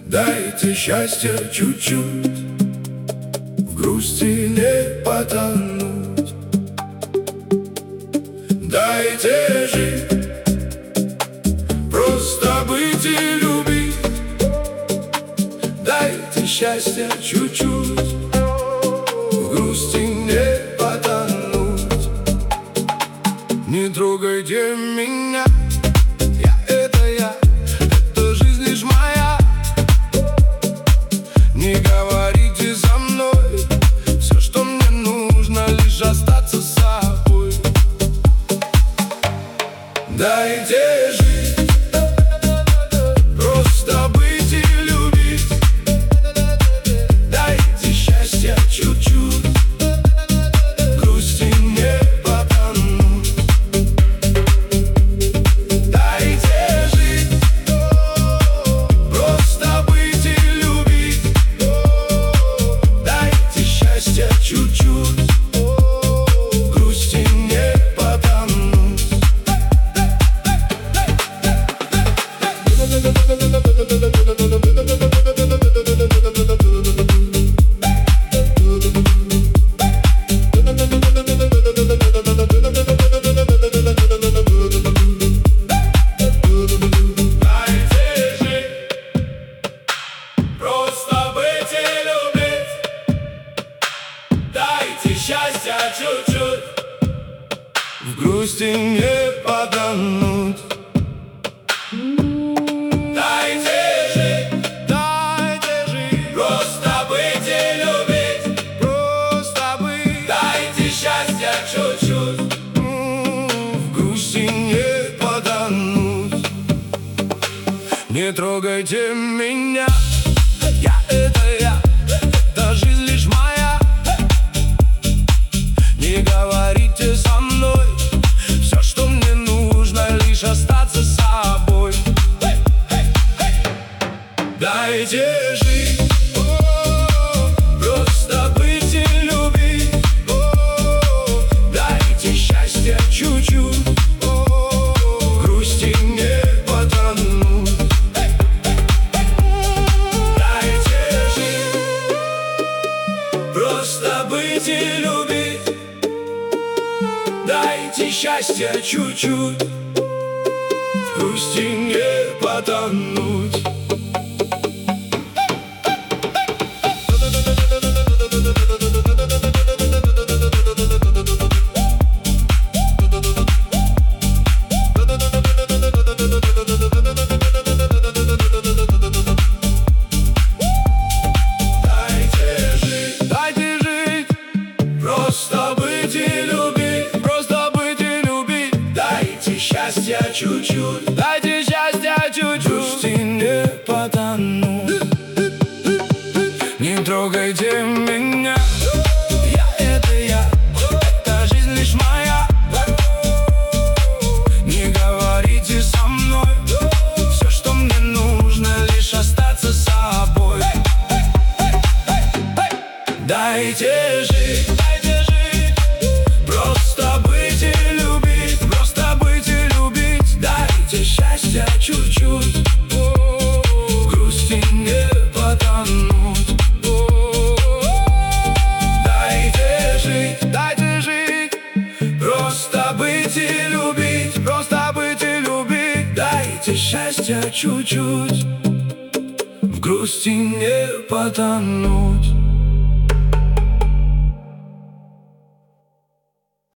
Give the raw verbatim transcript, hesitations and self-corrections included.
Дайте счастья чуть-чуть, в грусти не потонуть. Дайте жить, просто быть и любить. Дайте счастья чуть-чуть, в грусти не потонуть. Не трогайте меня, я это я, это жизнь лишь моя. Не говорите за мной, все, что мне нужно, лишь остаться с собой. Дайте жить, просто быть и любить. Дайте счастья чуть-чуть, в грусти не потонуть. Дайте жить, просто быть и любить. Дайте счастья чуть-чуть, в грусти не потонуть. Счастья чуть-чуть, в грусти не потонуть. Дайте жить, дайте жить, просто быть и любить, просто быть. Дайте счастья чуть-чуть, в грусти не потонуть. Не трогайте меня, я это я, это жизнь лишь моя. Не говорите со мной, все, что мне нужно, лишь остаться с собой. Дайте жить, просто быть и любить. Дайте счастья чуть-чуть, в грусти не потонуть. Дайте жить, просто быть и любить. Дайте счастья чуть-чуть, в грусти не потонуть. Дайте жить, дайте жить, просто быть и любить. Счастья чуть-чуть, дайте счастья чуть-чуть, в грусти не потонуть. Не трогайте меня, я это я, это жизнь лишь моя. Не говорите со мной, все, что мне нужно, лишь остаться с собой. Дайте жить, дайте жить, просто быть и любить. Просто быть и любить. Дайте счастья чуть-чуть, в грусти не потонуть. Дайте жить, дайте жить, просто быть и любить. Просто быть и любить. Дайте счастья чуть-чуть, в грусти не потонуть.